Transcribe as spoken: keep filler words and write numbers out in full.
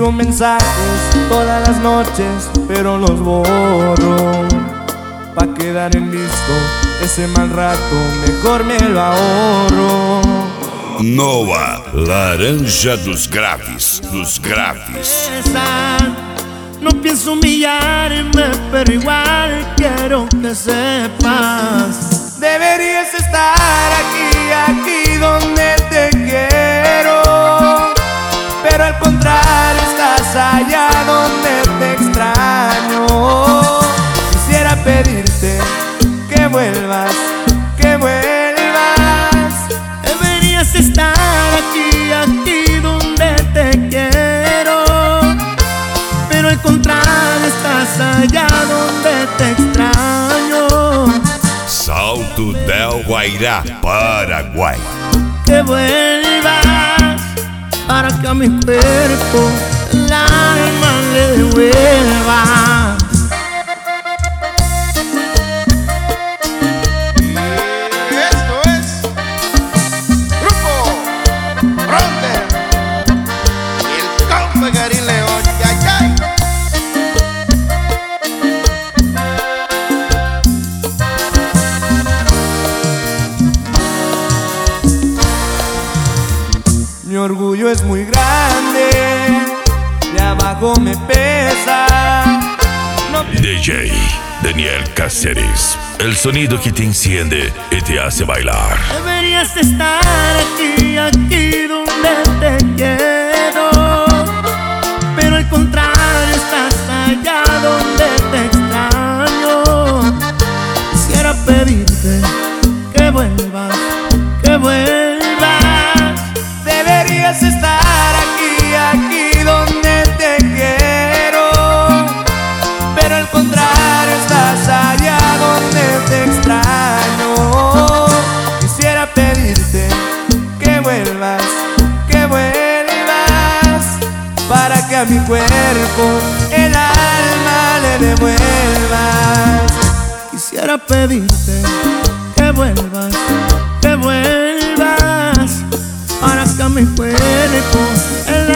escribo mensajes todas las noches, pero los borro. Pa' quedar en visto, ese mal rato mejor me lo ahorro. Nova, laranja dos graves, dos graves. No pienso humillarme, pero igual quiero que sepas. Deberías estar aquí, aquí donde te quiero, pero al contrario estás allá donde te extraño. Quisiera pedirte que vuelvas, que vuelvas. Deberías estar aquí, aquí donde te quiero, pero al contrario estás allá donde te extraño. Salto del Guairá, Paraguay. Que vuelvas para que a mi cuerpo el alma le devuelvas. Mi orgullo es muy grande, de abajo me pesa. No... D J Daniel Cáceres, el sonido que te enciende y te hace bailar. Deberías estar aquí, aquí donde te quiero, pero al contrario estás allá donde te extraño. Quisiera pedirte que vuelvas, que vuelvas. Deberías estar aquí, aquí donde te quiero, pero al contrario estás allá donde te extraño. Quisiera pedirte que vuelvas, que vuelvas, para que a mi cuerpo el alma le devuelvas. Quisiera pedirte que vuelvas, que vuelvas, para que a mi cuerpo el